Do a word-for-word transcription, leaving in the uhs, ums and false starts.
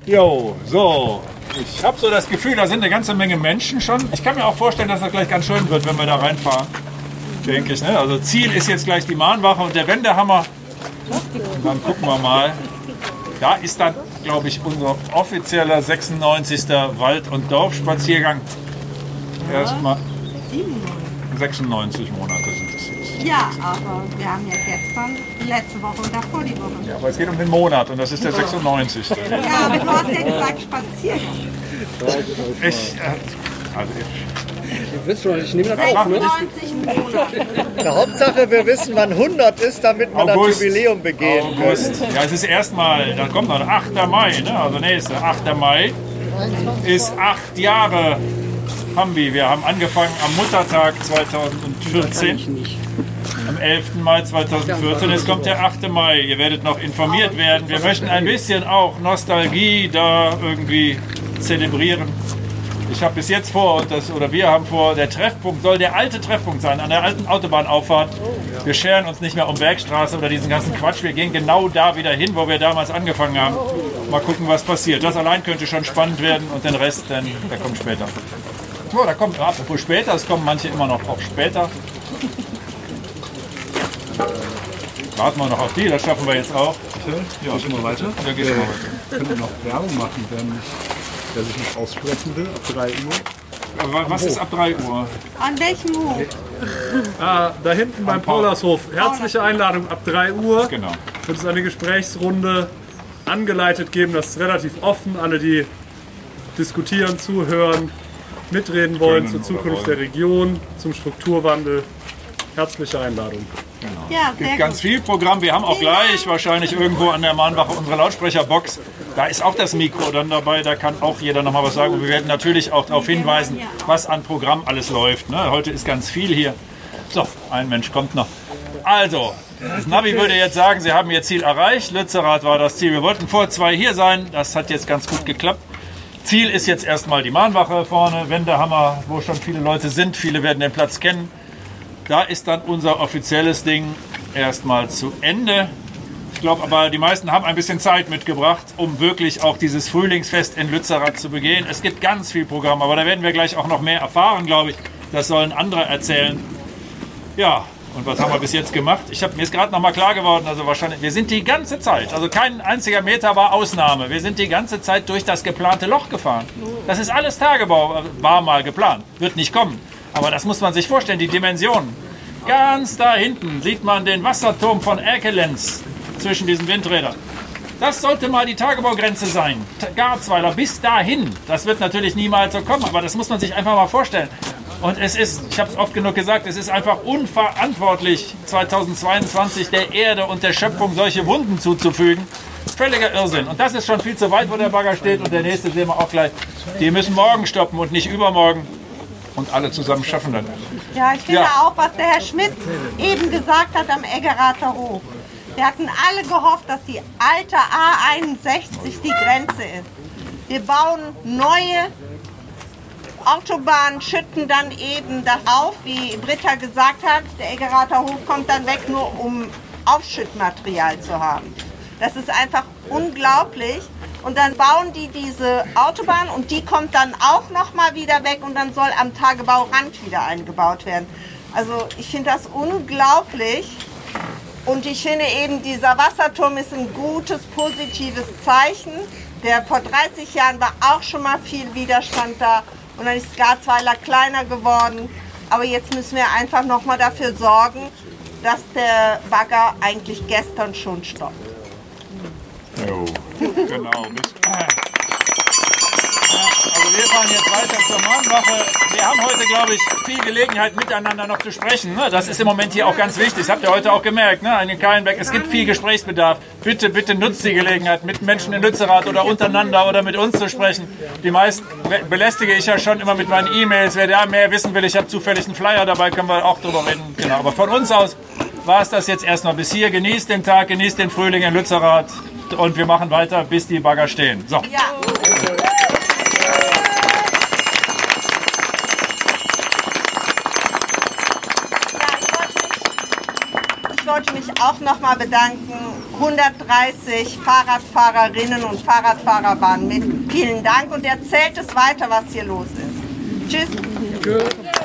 Jo, so. Ich habe so das Gefühl, da sind eine ganze Menge Menschen schon. Ich kann mir auch vorstellen, dass das gleich ganz schön wird, wenn wir da reinfahren. Denke ich, ne? Also Ziel ist jetzt gleich die Mahnwache und der Wendehammer. Und dann gucken wir mal. Da ist dann, glaube ich, unser offizieller sechsundneunzigster Wald- und Dorfspaziergang. Erstmal sechsundneunzig Monate sind es jetzt. Ja, aber wir haben ja gestern, letzte Woche und davor die Woche. Ja, aber es geht um den Monat und das ist der sechsundneunzigste Ja, aber du hast ja gesagt Spaziergang. Ich, äh, also Ihr wisst schon, ich nehme das auf, ne? sechsundneunzig Monate. Die Hauptsache, wir wissen, wann hundert ist, damit wir August. das Jubiläum begehen August. können. Ja, es ist erstmal, dann kommt noch der achter Mai, ne? Also nächste, achter Mai ist acht Jahre haben wir. Wir haben angefangen am Muttertag zweitausendvierzehn, am elften Mai zweitausendvierzehn. Jetzt kommt der achte Mai. Ihr werdet noch informiert werden. Wir möchten ein bisschen auch Nostalgie da irgendwie zelebrieren. Ich habe bis jetzt vor, und das, oder wir haben vor, der Treffpunkt soll der alte Treffpunkt sein, an der alten Autobahnauffahrt. Wir scheren uns nicht mehr um Bergstraße oder diesen ganzen Quatsch. Wir gehen genau da wieder hin, wo wir damals angefangen haben. Mal gucken, was passiert. Das allein könnte schon spannend werden und den Rest, dann, der kommt später. So, da kommt, apropos später, es kommen manche immer noch auch später. Warten wir noch auf die, das schaffen wir jetzt auch. Ja, gehen wir weiter. Ja, gehen wir äh, weiter. Können wir noch Werbung machen, wer, nicht, wer sich nicht aussprechen will, ab drei Uhr. Aber was ist ab drei Uhr? An welchem Hof? Ah, da hinten beim Paulashof. Herzliche Einladung ab drei Uhr. Genau. Wird es eine Gesprächsrunde angeleitet geben. Das ist relativ offen. Alle, die diskutieren, zuhören, mitreden wollen zur Zukunft der Region, zum Strukturwandel. Herzliche Einladung. Genau. Ja, Es gibt sehr ganz gut. viel Programm. Wir haben auch gleich wahrscheinlich irgendwo an der Mahnwache unsere Lautsprecherbox. Da ist auch das Mikro dann dabei. Da kann auch jeder noch mal was sagen. Und wir werden natürlich auch darauf hinweisen, was an Programm alles läuft. Ne? Heute ist ganz viel hier. So, ein Mensch kommt noch. Also, das Navi würde jetzt sagen, Sie haben Ihr Ziel erreicht. Lützerath war das Ziel. Wir wollten vor zwei hier sein. Das hat jetzt ganz gut geklappt. Ziel ist jetzt erstmal die Mahnwache vorne, Wendehammer, wo schon viele Leute sind. Viele werden den Platz kennen. Da ist dann unser offizielles Ding erstmal zu Ende. Ich glaube aber, die meisten haben ein bisschen Zeit mitgebracht, um wirklich auch dieses Frühlingsfest in Lützerath zu begehen. Es gibt ganz viel Programm, aber da werden wir gleich auch noch mehr erfahren, glaube ich. Das sollen andere erzählen. Ja, und was haben wir bis jetzt gemacht? Ich habe mir ist gerade noch mal klar geworden, also wahrscheinlich, wir sind die ganze Zeit, also kein einziger Meter war Ausnahme. Wir sind die ganze Zeit durch das geplante Loch gefahren. Das ist alles Tagebau, war mal geplant, wird nicht kommen. Aber das muss man sich vorstellen, die Dimensionen. Ganz da hinten sieht man den Wasserturm von Erkelenz zwischen diesen Windrädern. Das sollte mal die Tagebaugrenze sein. Garzweiler bis dahin. Das wird natürlich niemals so kommen, aber das muss man sich einfach mal vorstellen. Und es ist, ich habe es oft genug gesagt, es ist einfach unverantwortlich, zweitausendzweiundzwanzig der Erde und der Schöpfung solche Wunden zuzufügen. Völliger Irrsinn. Und das ist schon viel zu weit, wo der Bagger steht. Und der nächste sehen wir auch gleich. Die müssen morgen stoppen und nicht übermorgen. Und alle zusammen schaffen das. Ja, ich finde Ja. auch, was der Herr Schmidt eben gesagt hat am Eggerather Hof. Wir hatten alle gehofft, dass die alte A einundsechzig die Grenze ist. Wir bauen neue Autobahnen, schütten dann eben das auf, wie Britta gesagt hat. Der Eggerather Hof kommt dann weg, nur um Aufschüttmaterial zu haben. Das ist einfach unglaublich. Und dann bauen die diese Autobahn und die kommt dann auch noch mal wieder weg und dann soll am Tagebaurand wieder eingebaut werden. Also ich finde das unglaublich und ich finde eben, dieser Wasserturm ist ein gutes, positives Zeichen. Der vor dreißig Jahren war auch schon mal viel Widerstand da und dann ist Garzweiler kleiner geworden. Aber jetzt müssen wir einfach noch mal dafür sorgen, dass der Bagger eigentlich gestern schon stoppt. Jo, genau. Also wir fahren jetzt weiter zur Mahnwache. Wir haben heute, glaube ich, viel Gelegenheit, miteinander noch zu sprechen. Ne? Das ist im Moment hier auch ganz wichtig. Das habt ihr heute auch gemerkt, ne? In den Kahlenberg. Es gibt viel Gesprächsbedarf. Bitte, bitte nutzt die Gelegenheit, mit Menschen in Lützerath oder untereinander oder mit uns zu sprechen. Die meisten belästige ich ja schon immer mit meinen E-Mails. Wer da mehr wissen will, ich habe zufällig einen Flyer dabei, können wir auch drüber reden. Genau. Aber von uns aus war es das jetzt erstmal bis hier. Genießt den Tag, genießt den Frühling in Lützerath. Und wir machen weiter, bis die Bagger stehen. So. Ja. ich wollte mich auch noch mal bedanken. hundertdreißig Fahrradfahrerinnen und Fahrradfahrer waren mit. Vielen Dank und erzählt es weiter, was hier los ist. Tschüss.